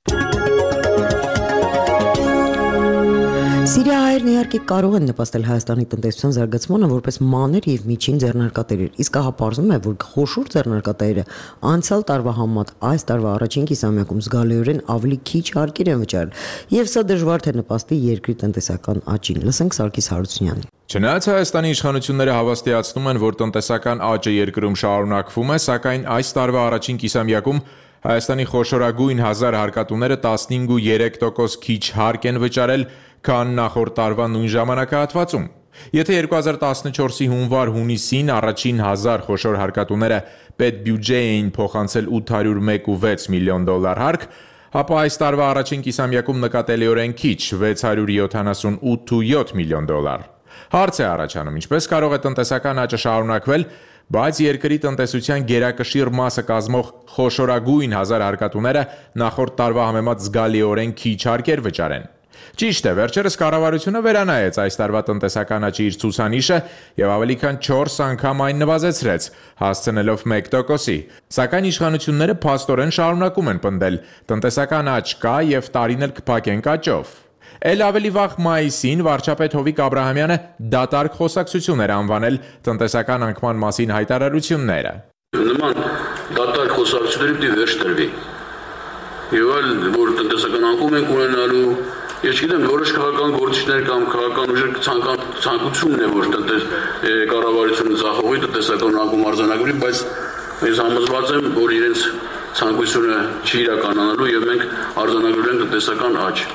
Սիրիահայերն իհարկե կարող են նպաստել Հայաստանի տնտեսության զարգացմանը որպես մանր եւ միջին ձեռնարկատերեր, իսկ ահա պարզվում է, որ խոշոր ձեռնարկատերերը անցյալ տարվա համեմատ այս տարվա առաջին կիսամյակում զգալիորեն ավելի քիչ հարկեր են վճարել, եւ սա դժվար թե նպաստի երկրի տնտեսական աճին։ Լսենք Սարգիս Հարությունյանին։ Չնայած Հայաստանի իշխանությունները հավաստիացնում են, որ տնտեսական աճը երկրում շարունակվում է, սակայն այս տարվա առաջին կիսամյակում Հայաստանի խոշորագույն 1000 հարկատուները 15.3% քիչ հարկ են վճարել, քան նախորդ տարվա նույն ժամանակահատվածում։ Եթե 2014-ի հունվար-հունիսին առաջին 1000 խոշոր հարկատուները պետբյուջե էին փոխանցել $801.6 միլիոն հարկ, ապա այս տարվա առաջին կիսամյակում նկատելիորեն քիչ $678.7 միլիոն։ Հարց է առաջանում, ինչպես կարող է տնտեսական աճը շարունակվել, բայց երկրի տնտեսության գերակշիռ մասը կազմող խոշորագույն 1000 հարկատուները նախորդ տարվա համեմատ զգալիորեն քիչ հարկեր վճարեն։ Ճիշտ է, վերջերս կառավարությունը վերանայեց այս տարվա տնտեսական աճի իր ցուցանիշը եւ ավելի քան 4 անգամ այն նվազեցրեց, հասցնելով 1%-ի։ Սակայն իշխանությունները փաստորեն շարունակում են պնդել, տնտեսական աճ կա եւ տարին էլ կփակենք աճով։ Էլ ավելի վաղ մայիսին վարչապետ Հովիկ Աբրահամյանը դատարկ խոսակցություն էր անվանել տնտեսական անկման մասին հայտարարությունները։ Նման դատարկ խոսակցությունների պիտի վերջ տրվի։ Եվ այլ, որ տնտեսական անկում ենք ունենալու, ես գիտեմ, որոշ քաղաքական գործիչներ կամ քաղաքական ուժեր ցանկությունն է, որ կառավարությունը ձախողի տնտեսական անկում արձանագրի, բայց ես համոզված եմ, որ իրենց ցանկությունը չի իրականանալու եւ մենք արձանագրել ենք տնտեսական աճ։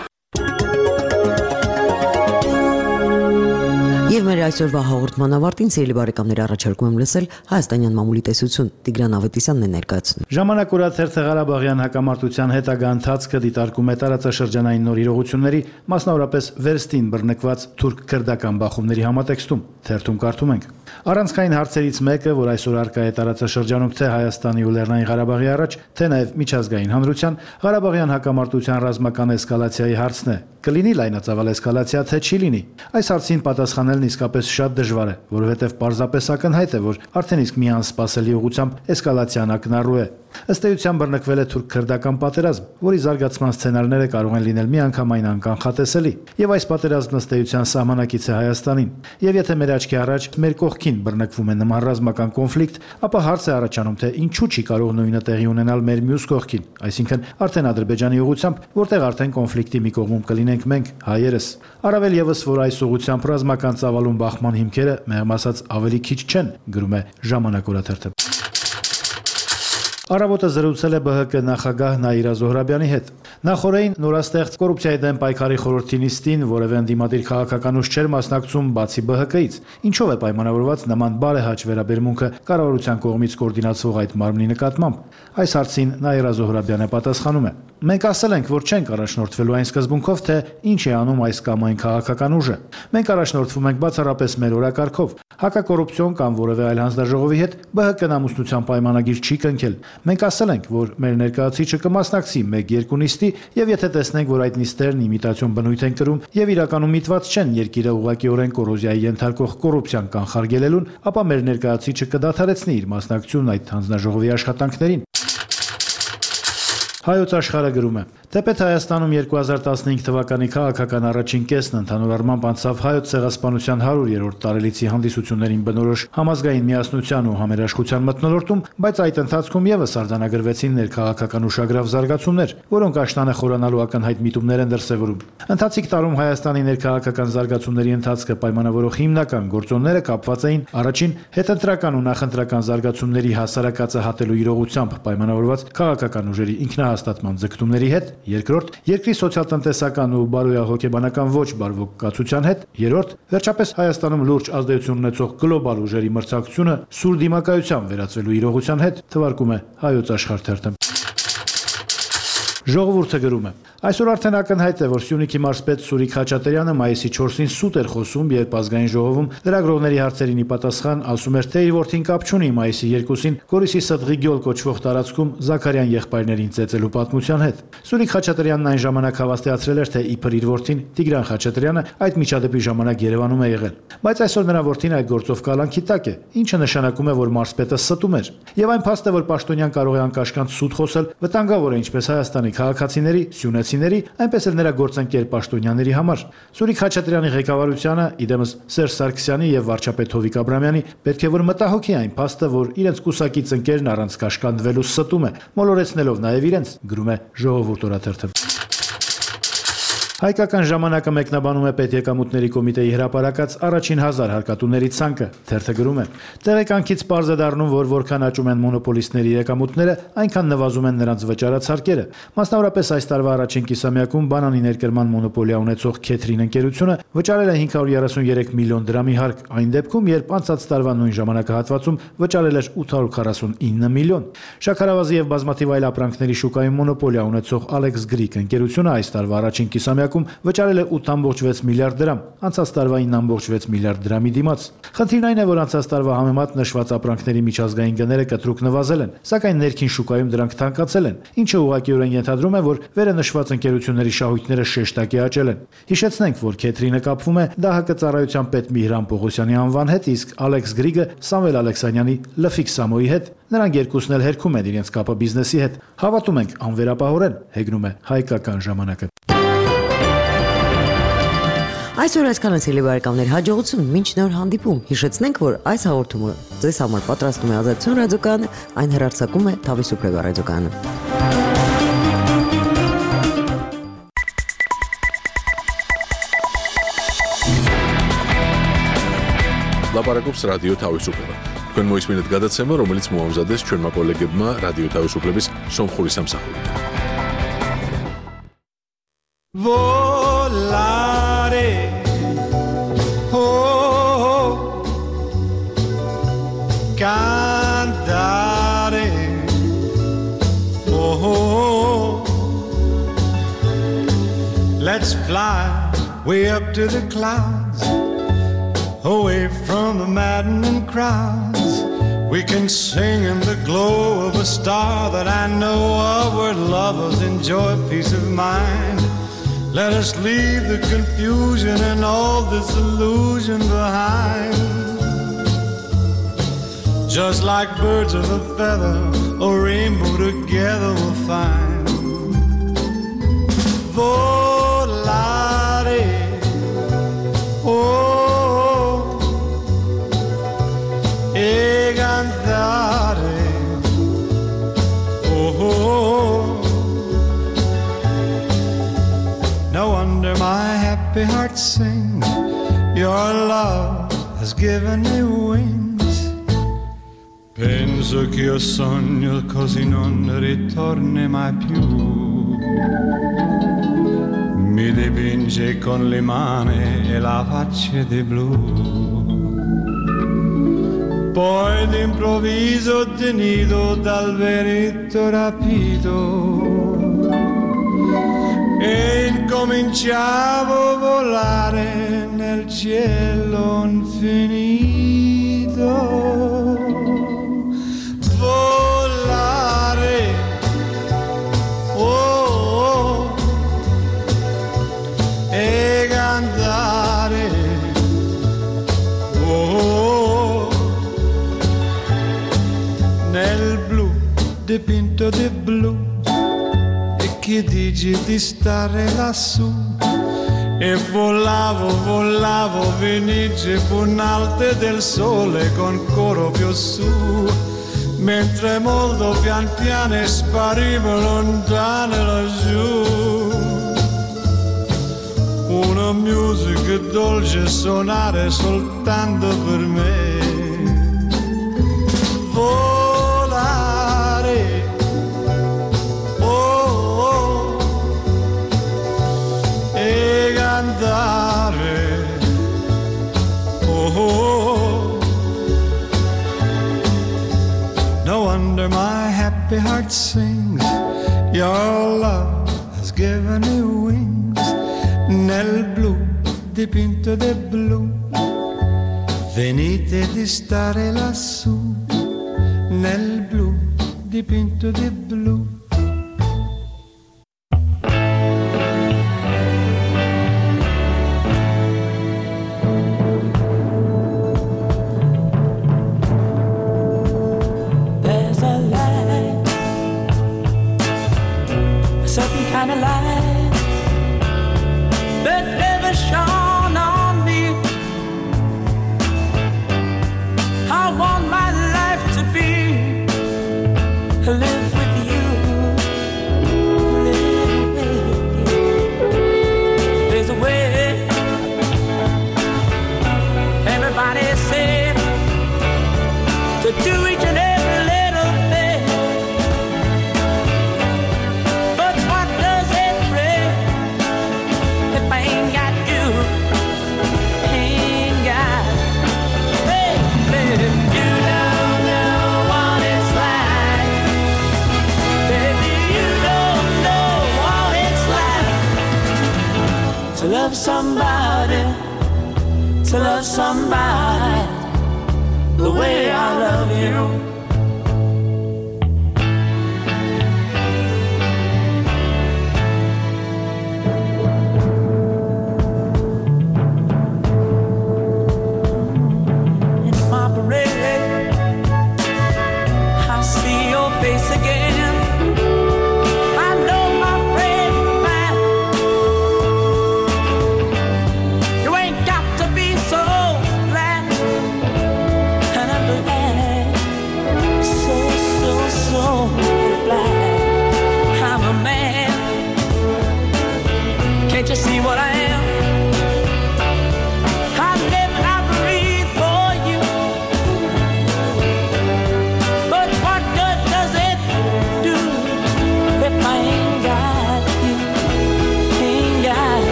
Եվ մեր այսօրվա հաղորդման ավարտին սիրելի բարեկամներ առաջարկում եմ լսել հայաստանյան մամուլի տեսություն Տիգրան Ավետիսյանն է ներկայացնում։ Ժամանակ օրաթերթը Ղարաբաղյան հակամարտության հետագա ընթացքը դիտարկում է տարածաշրջանային նոր իրողությունների, մասնավորապես վերստին բռնկված թուրք-քրդական բախումների համատեքստում։ Թերթում կարդում ենք. Առանցքային հարցերից մեկը, որ այսօր առկա է տարածաշրջանում թե Հայաստանի ու Լեռնային Ղարաբաղի առաջ, թե նաև միջազգային հանրության, Ղարաբաղյան հակամարտության ռազմական էսկալացիայի հարցն է։ Կլինի լայնածավալ էսկալացիա, թե չի լինի։ Այս հարցին պատասխանելն իսկապես շատ դժվար է, որովհետև պարզապես ակնհայտ է, որ արդեն իսկ մի անսպասելի ուղղությամբ էսկալացիան ակնառու է։ Ըստ էության բռնկվել է թուրք-քրդական պատերազմ, որի զարգացման սցենարները կարող են լինել միանգամայն անկանխատեսելի, եւ այս պատերազմն ըստ էության սահմանակից է Հայաստանին։ Եվ եթե մեր աչքի առաջ մեր կողքին բռնկվում է նման ռազմական կոնֆլիկտ, ապա հարց է առաջանում, թե ինչու չի կարող նույնը տեղի ունենալ մեր մյուս կողքին, այսինքն արդեն Ադրբեջանի ուղությամբ, որտեղ արդեն կոնֆլիկտի մի կողմում կլինենք մենք, հայերս։ Առավել եւս, որ այս ուղությամբ ռազմական ծավալուն բախման հիմքերը, մեղմ ասած, ավելի քիչ չեն, գրում է Ժամանակ օրաթերթը։ Առավոտը զրուցել է ԲՀԿ նախագահ Նաիրա Զոհրաբյանի հետ։ Նախորդին նորաստեղծ կոռուպցիայի դեմ պայքարի խորհրդի նիստին, որևէ ընդդիմադիր քաղաքական ուժ չէր մասնակցում բացի ԲՀԿ-ից։ Ինչով է պայմանավորված նման բարեհաճ վերաբերմունքը կառավարության կողմից կոորդինացվող այդ մարմնի նկատմամբ։ Այս հարցին Նաիրա Զոհրաբյանը պատասխանում է. Մենք ասել ենք, որ չենք առաջնորդվելու այն սկզբունքով, թե ինչ է անում այս կամ այն քաղաքական ուժը։ Մենք առաջնորդվում ենք բացառապես մեր օրակարգով։ Հակակոռուպցիոն կամ որևէ այլ հանձնաժողովի հետ ԲՀԿ-ն ամուսնության պայմանագիր չի կնքել։ Մենք ասել ենք, որ մեր ներկայացուցիչը կմասնակցի 1-2 նիստի, եւ եթե տեսնենք, որ այդ նիստերն իմիտացիոն բնույթ են կրում եւ իրականում միտված չեն երկիրը ուղղակիորեն կոռոզիայի ենթարկող կոռուպցիան կանխարգելելուն, ապա մեր ներկայացուցիչը կդադարեցնի իր մասնակցությունն այդ հանձնաժողովի աշխատանքներին։ Հայոց աշխարհը գրում է. Թեպետ Հայաստանում 2015 թվականի քաղաքական առաջին կեսն ընդհանուր առմամբ անցավ Հայոց ցեղասպանության 100-րդ տարելիցի հանդիսություններին բնորոշ համազգային միասնության ու համերաշխության մթնոլորտում, բայց այդ ընթացքում եւս արձանագրվեցին ներքաղաքական ուշագրավ զարգացումներ, որոնք աշնանը խորանալու ակնհայտ միտումներ են դրսևորում։ Ընթացիկ տարում Հայաստանի ներքաղաքական զարգացումների ընթացքը պայմանավորող հիմնական գործոնները կապված էին առաջին հետընտրական ու նախընտրական զարգացումների հասարակածը հատելու իրողությամբ պայմանավորված քաղաքական ուժերի ինքնահաստատման ձգտումների հետ, երկրորդ երկրի սոցիալ-տնտեսական ու բարոյահոգեբանական ոչ բարվոք կացության հետ, երրորդ վերջապես Հայաստանում լուրջ ազդեցություն ունեցող գլոբալ ուժերի մրցակցությունը սուր դիմակայության վերածվելու իրողության հետ, թվարկում է Հայոց աշխարհ թերթը։ Ժողովուրդը գրում է. Այսօր արդեն ակնհայտ է, որ Սյունիքի մարզպետ Սուրիկ Խաչատրյանը մայիսի 4-ին սուտ էր խոսում, երբ ազգային ժողովում լրագրողների հարցերին ի պատասխան ասում էր, թե իր որդին կապ չունի մայիսի 2-ին Գորիսի Սդղիգյոլ կոչվող տարածքում Զաքարյան եղբայրներին ծեծելու պատմության հետ։ Սուրիկ Խաչատրյանն այն ժամանակ հավաստիացրել էր, թե իբր իր որդին Տիգրան Խաչատրյանը այդ միջադեպի ժամանակ Երևանում է եղել։ Բայց այսօր նրա որդին այդ գործով կալանքի տակ է, ինչը նշանակում է, որ մարզպետը ստում էր։ Եվ այն փաստ է, որ Պաշտոնյան կարող է անկաշկանդ սուտ խոսել, վտանգավոր է ինչպես Հայաստանի քաղաքացիների, սյունեցիների, այնպես էլ նրա գործընկեր պաշտոնյաների համար։ Սուրիկ Խաչատրյանի ղեկավարությանը, իդեմս Սերժ Սարգսյանի եւ վարչապետ Հովիկ Աբրահամյանի պետք է որ մտահոգի այն փաստը, որ իրենց կուսակից ընկերն առանց կաշկանդվելու ստում է, մոլորեցնելով նաեւ իրենց, գրում է Ժողովուրդ օրաթերթը։ Հայկական ժամանակը մեկնաբանում է Պետեկամուտների կոմիտեի հրապարակած առաջին 1000 հարկատուների ցանկը։ Թերթը գրում է. Տեղեկանքից պարզ է դառնում, որ որքան աճում են մոնոպոլիստների եկամուտները, այնքան նվազում են նրանց վճարած հարկերը։ Մասնավորապես այս տարվա առաջին կիսամյակում բանանի ներկրման մոնոպոլիա ունեցող Քեթրին ընկերությունը վճարել է 533 միլիոն դրամի հարկ, այն դեպքում, երբ անցած տարվա նույն ժամանակահատվածում վճարել էր 849 միլիոն։ Շաքարավազի եւ բազմաթիվ այլ ապրանքների շուկայում մոնոպոլիա ունեցող Alex Greek ընկերությունը այս տարվա առաջին կիսամյակում վճարել է 8.6 միլիարդ դրամ, անցած տարվա 9.6 միլիարդ դրամի դիմաց։ Խնդիրն այն է, որ անցած տարվա համեմատ նշված ապրանքների միջազգային գները կտրուկ նվազել են, սակայն ներքին շուկայում դրանք թանկացել են, ինչը ուղղակիորեն ենթադրում է, որ վերը նշված ընկերությունների շահույթները շեշտակի աճել են։ Հիշեցնենք, որ Քեթրինը կապվում է ԴՀԿ ծառայության պետ Միհրան Պողոսյանի անվան հետ, իսկ Alex Greek-ը Սամվել Ալեքսանյանի Լֆիկ Սամոյի հետ, նրանք երկուսն էլ հերքում են իրենց կապը բիզնեսի հետ։ Հավատում ենք անվերապահորեն, հեգնում է Հայկական ժամանակը։ Այսօր այսքանը ցելի բարեկամներ, հաջողություն, մինչ նոր հանդիպում։ Հիշեցնենք, որ այս հաղորդումը ձեզ համար պատրաստում է Ազատություն ռադիոկայանը, այն հեռարձակում է Թավիսուփլեվա ռադիոկայանը։ Լապարակոպս ռադիո Թավիսուփլեվա։ Քön მოისმინეთ გადაცემა, რომელიც მოამზადეს ჩვენმა კოლეგებმა რადიო თავისუფლების სომხური სამსახური. Volare oh cantare oh let's fly way up to the clouds, away from the maddening crowds. We can sing in the glow of a star that I know of, where lovers enjoy peace of mind. Let us leave the confusion and all this illusion behind. Just like birds of a feather, a rainbow together we'll find. Volare, oh, e cantare, oh. No wonder my happy heart sings. Your love has given me wings. Penso che io sogno così non ritorni mai più. Mi dipinge con le mani e la faccia di blu. Poi d'improvviso tenido dal vento rapito e incominciavo a volare nel cielo infinito. Volare, oh, e cantare, oh, nel blu dipinto di blu. Che dici di stare lassù e volavo venice punalte del sole con coro più su, mentre molto pian piano sparivo lontano laggiù. Una musica dolce suonare soltanto per me. Oh, no wonder my happy heart sings. Your love has given me wings. Nel blu dipinto di blu, venite di stare lassù. Nel blu dipinto di blu. Kind of light that never shone on me. I want my life to be live with you, live with you. There's a way. Everybody said to do each and every little thing. To love somebody the way I love you. In my parade, I see your face again. I know my friend, man. You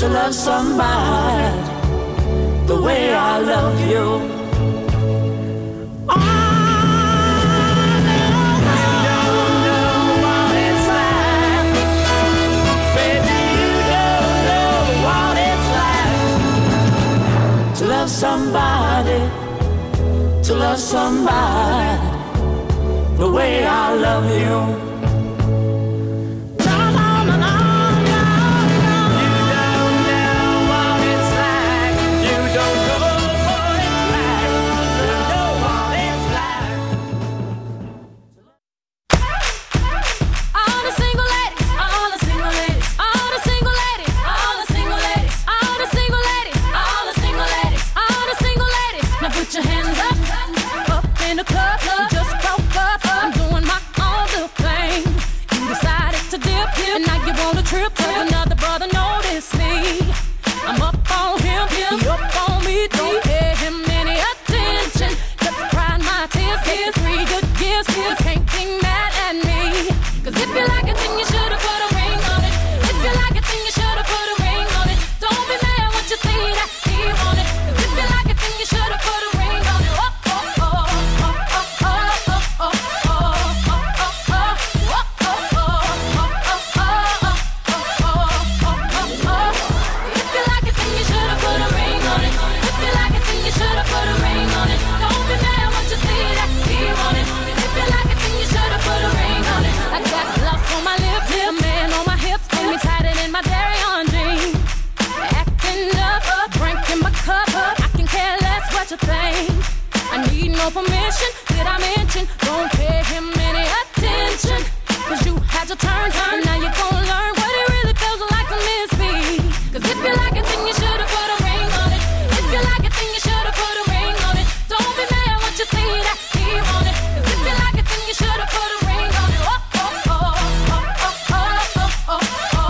to love somebody the way I love you. To love somebody the way I love you. Permission, did I mention? Don't pay him any attention. Cause you had your turn, and now you're gonna learn what it really feels like to miss me. Cause if you like it, then you should've put a ring on it. If you like it, then you should've put a ring on it. Don't be mad when you see that he want it. Cause if you like it, then you should've put a ring on it. Oh, oh, oh, oh, oh, oh, oh,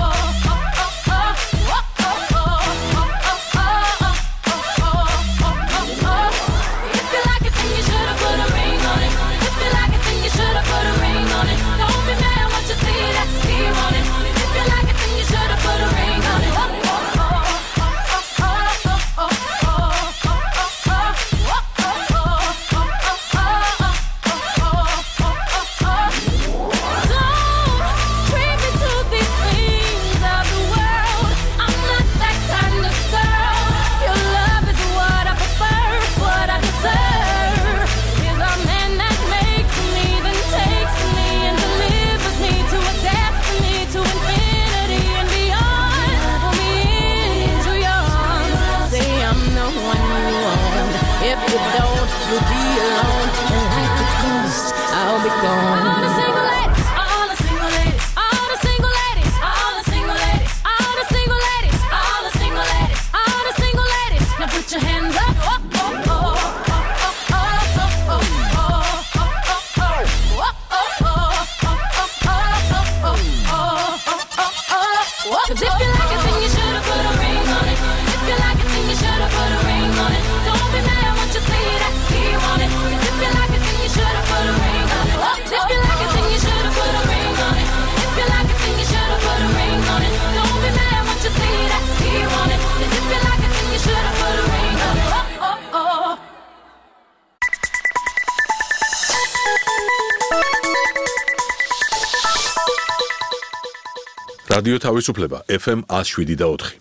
რადიო თავისუფლება FM 107.4.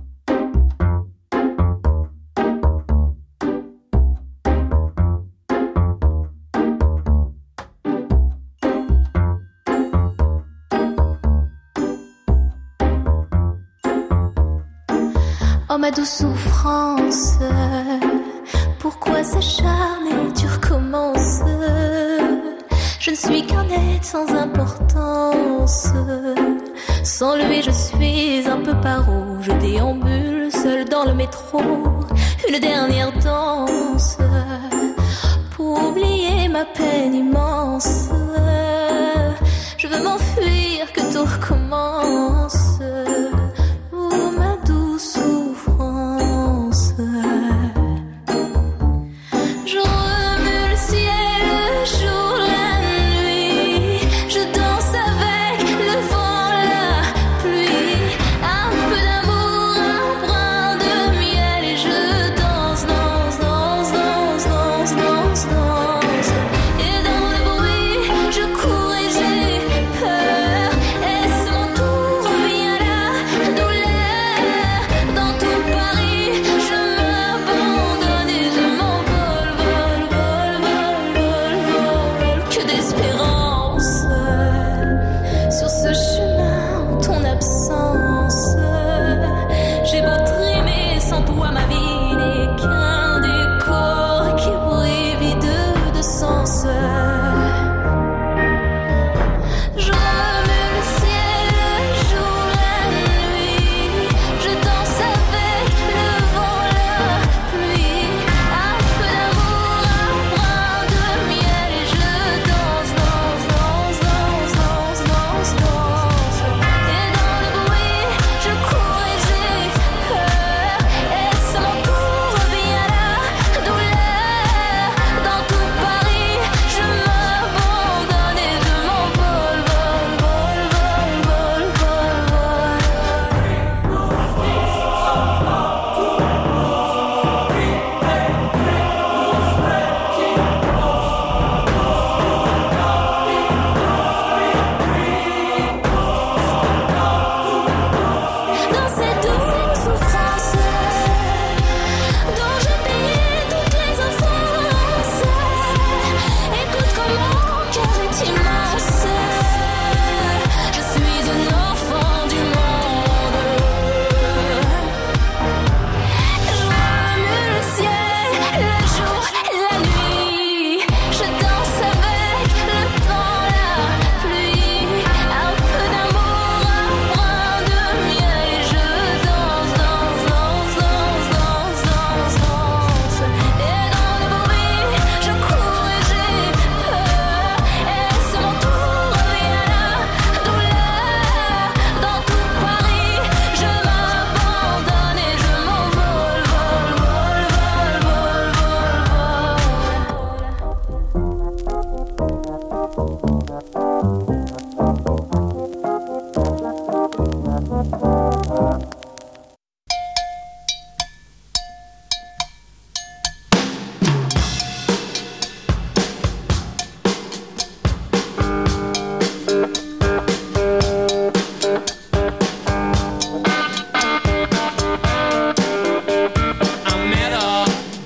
Oh ma douce souffrance, pourquoi s'acharner, tu recommences. Je ne suis qu'un être sans importance. Sans lui je suis un peu paro. Je déambule seul dans le métro. Une dernière danse pour oublier ma peine immense. Je veux m'enfuir, que tout recommence. Oh ma douce souffrance. Je remue le ciel, le jour, la nuit. Je danse avec le vent, la pluie. Un peu d'amour, un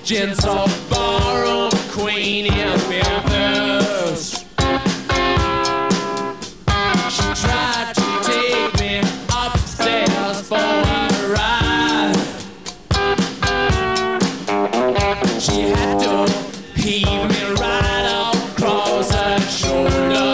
gentle ballroom queen in Memphis. She tried to take me upstairs for a ride. She had to heave me right across her shoulder.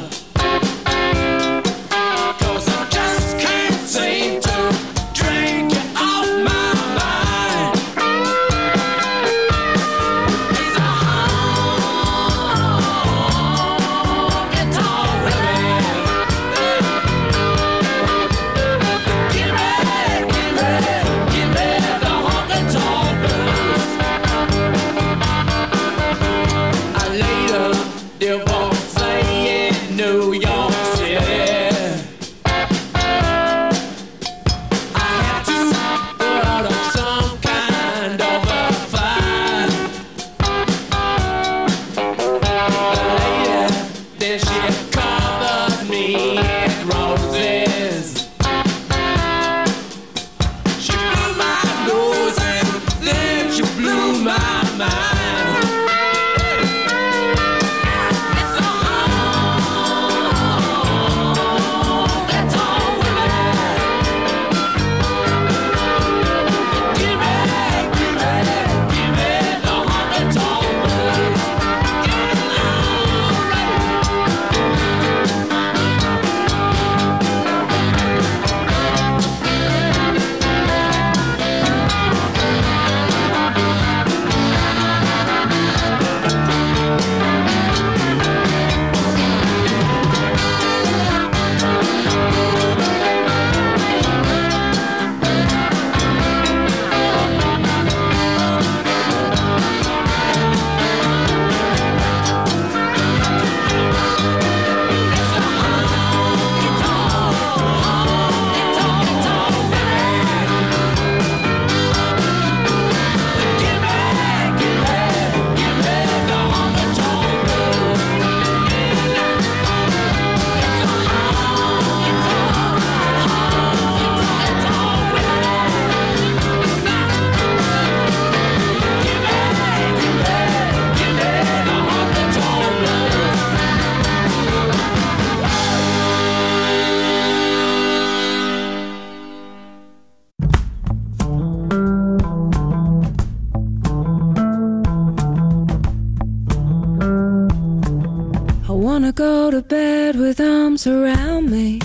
Go to bed with arms around me,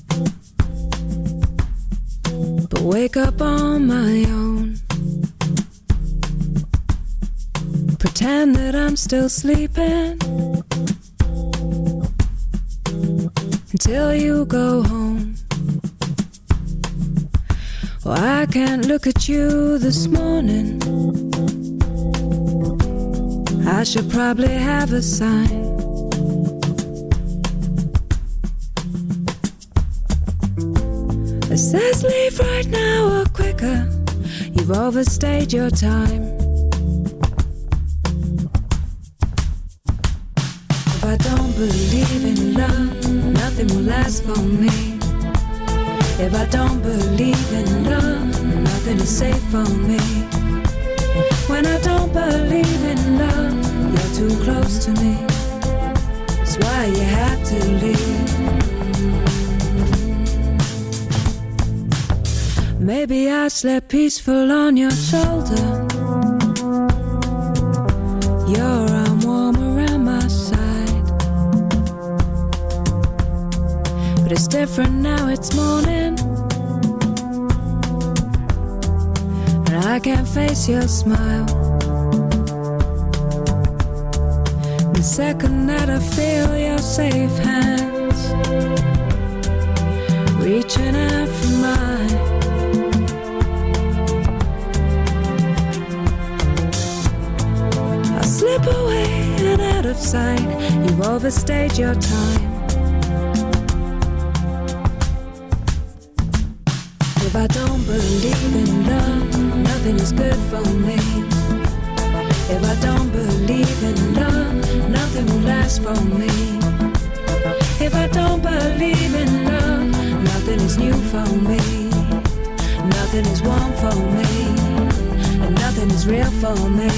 but wake up on my own. Pretend that I'm still sleeping until you go home. Oh, I can't look at you this morning. I should probably have a sign. It says leave right now or quicker. You've overstayed your time. If I don't believe in love, nothing will last for me. If I don't believe in love, nothing is safe for me. When I don't believe in love, you're too close to me. That's why you have to leave. Maybe I slept peaceful on your shoulder, your arm warm around my side. But it's different now, it's morning, and I can't face your smile. The second that I feel your safe hands reaching out for mine, slip away and out of sight. You've overstayed your time. If I don't believe in love, nothing is good for me. If I don't believe in love, nothing will last for me. If I don't believe in love, nothing is new for me. Nothing is warm for me. And nothing is real for me.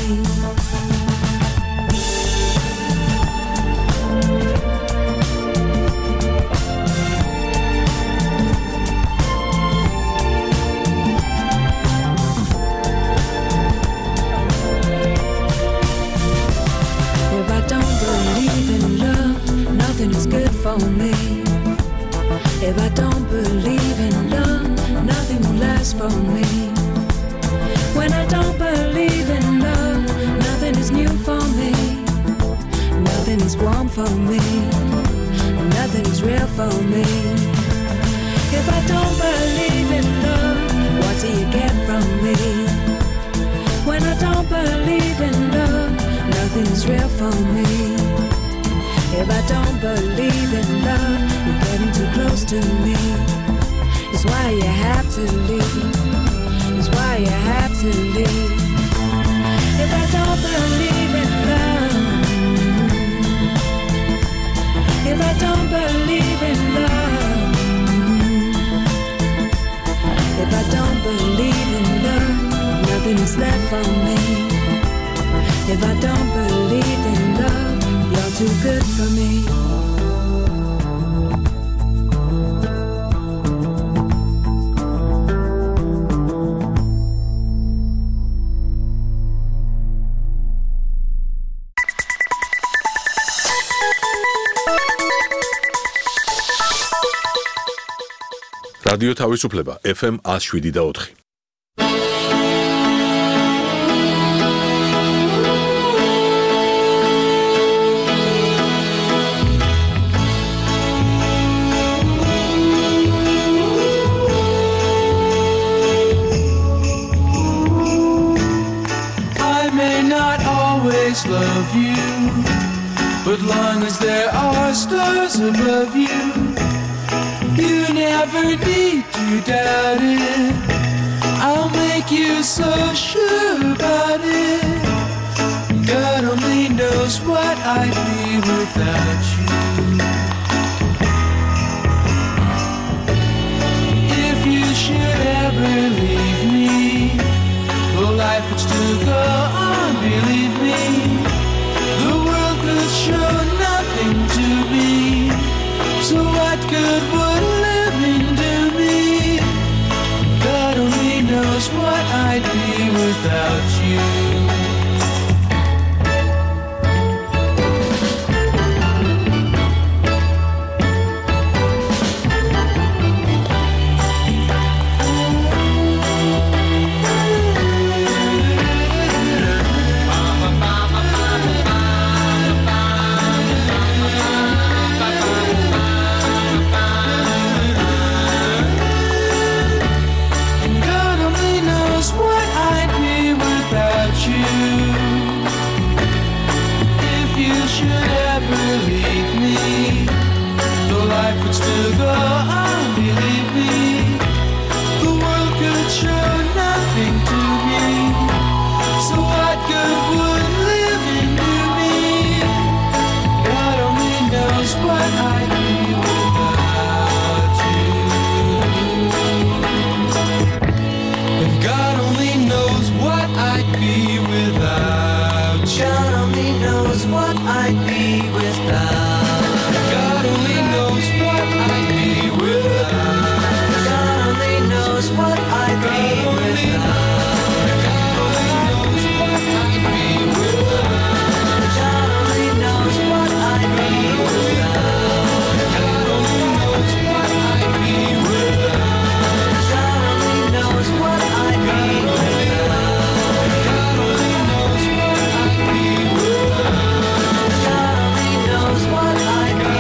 If I don't believe in love, nothing is good for me. If I don't believe in love, nothing will last for me. When I don't believe in love, nothing is new for me. Nothing is warm for me. Nothing is real for me. If I don't believe in love, what do you get from me? When I don't believe in love, nothing is real for me. If I don't believe in love, you're getting too close to me. It's why you have to leave. It's why you have to leave. If I don't believe in love, if I don't believe in love, if I don't believe in love, nothing is left for me. If I don't believe in love, you're too good for me. რადიო თავისუფლება FM 107.4. I may not always love you, but long as there are stars above you, you never need to doubt it. I'll make you so sure about it. God only knows what I'd be without you. If you should ever leave me, well, life would still go on, believe me. The world could show nothing to me. So what good would living do me? God only knows what I'd be without you. Still go on, believe me. The world could show nothing to me. So what good would living do me? God only knows what I'd be without you. And God only knows what I'd be without you. God only knows what I'd be without. God only knows what I'd be without. God only knows what I'd be without. God only knows what I'd be without. God only knows what I'd be without. God only knows what I'd be without. God only knows what I'd be without. God only knows what I'd be without. God only knows what I'd be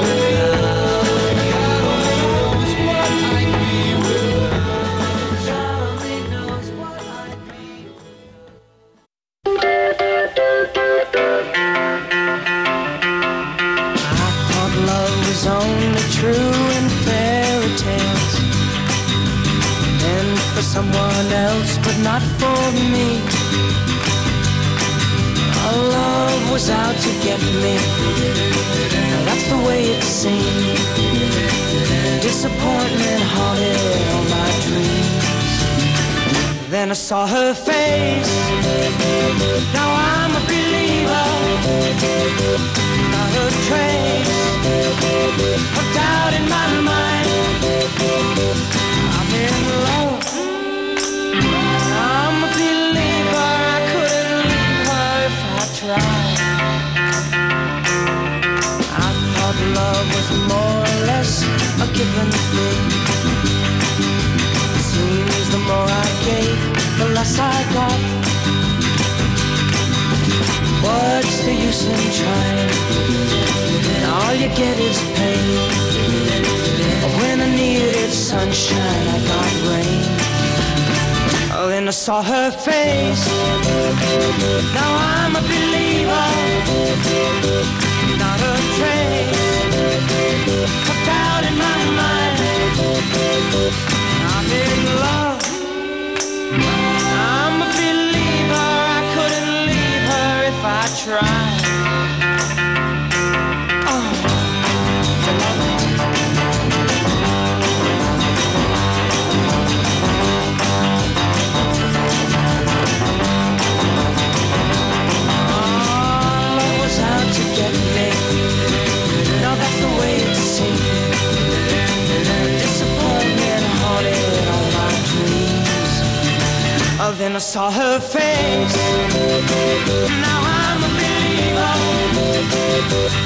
someone else, but not for me. Our love was out to get me. That's the way it seemed. Disappointment haunted all my dreams. Then I saw her face. Now I'm a believer. Not a trace of doubt in my mind. I'm in love. I'm a believer. I couldn't leave her if I tried. I thought love was more or less a given thing. Seems the more I gave, the less I got. What's the use in trying? All you get is pain. When I needed sunshine, I got rain. Oh, then I saw her face. Now I'm a believer. Not a trace of doubt in my mind. I'm in love. I'm a believer. I couldn't leave her if I tried. Love was out to get me. Now that's the way it seems. Disappointment haunted all my dreams. Oh, then I saw her face. Now I'm a believer.